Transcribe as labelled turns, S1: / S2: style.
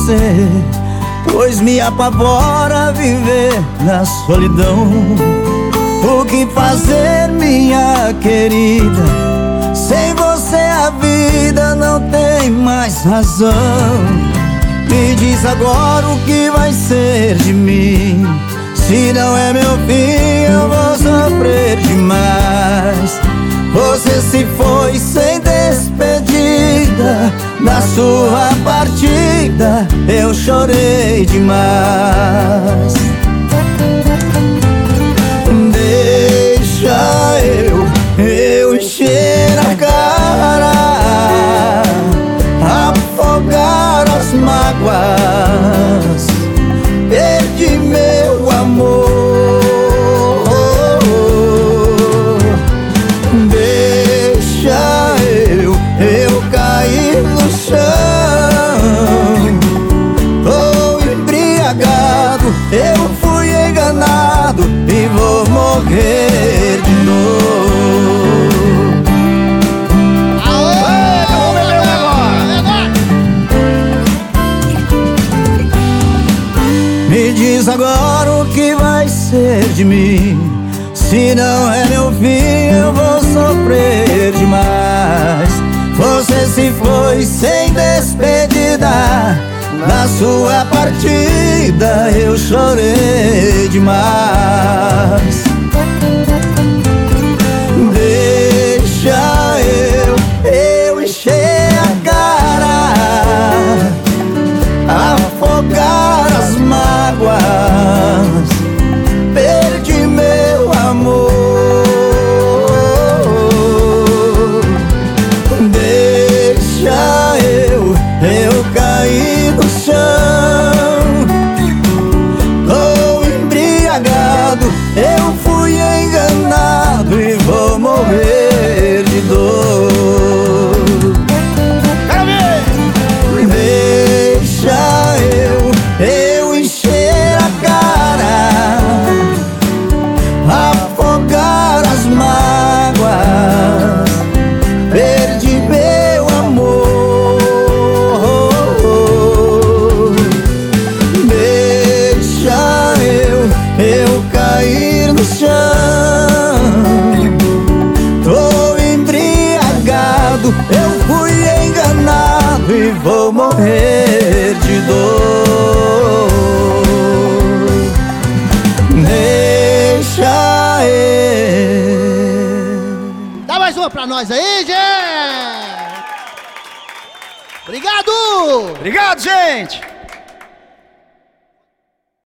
S1: você, pois me apavora viver na solidão. O que fazer, minha querida? Sem você a vida não tem mais razão. Me diz agora o que vai ser de mim. Se não é meu fim, eu vou sofrer demais. Você se foi sem despedida. Na sua partida eu chorei demais. Deixa eu encher a cara, afogar as mágoas. Perdi meu amor. Deixa eu cair no chão. Tô embriagado, eu fui enganado e vou morrer de novo.
S2: Aê, eu vou beber agora.
S1: Me diz agora o que vai ser de mim. Se não é meu fim, eu vou sofrer demais. Você se foi sem despedida. Na sua partida eu chorei demais. Deixa eu encher a cara, afogar as mágoas. Perdi meu amor. Deixa eu cair no chão. Tô embriagado, eu fui enganado e vou morrer de dor.
S2: Quero ver!
S1: Deixa eu encher a cara, afogar as mágoas. Perdi meu amor. Deixa eu cair no chão. Tô embriagado, eu fui enganado e vou morrer de dor. Deixa eu.
S2: Dá mais uma pra nós aí, gente! Obrigado!
S3: Obrigado, gente!